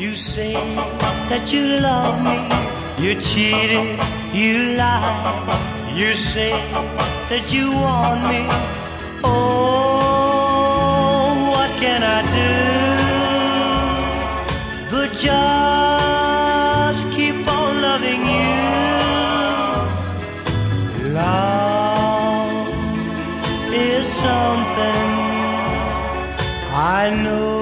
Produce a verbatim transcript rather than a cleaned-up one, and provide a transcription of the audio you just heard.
You say that you love me, you cheated, you lied. You say that you want me. Oh, what can I do but just keep on loving you? Love is something I know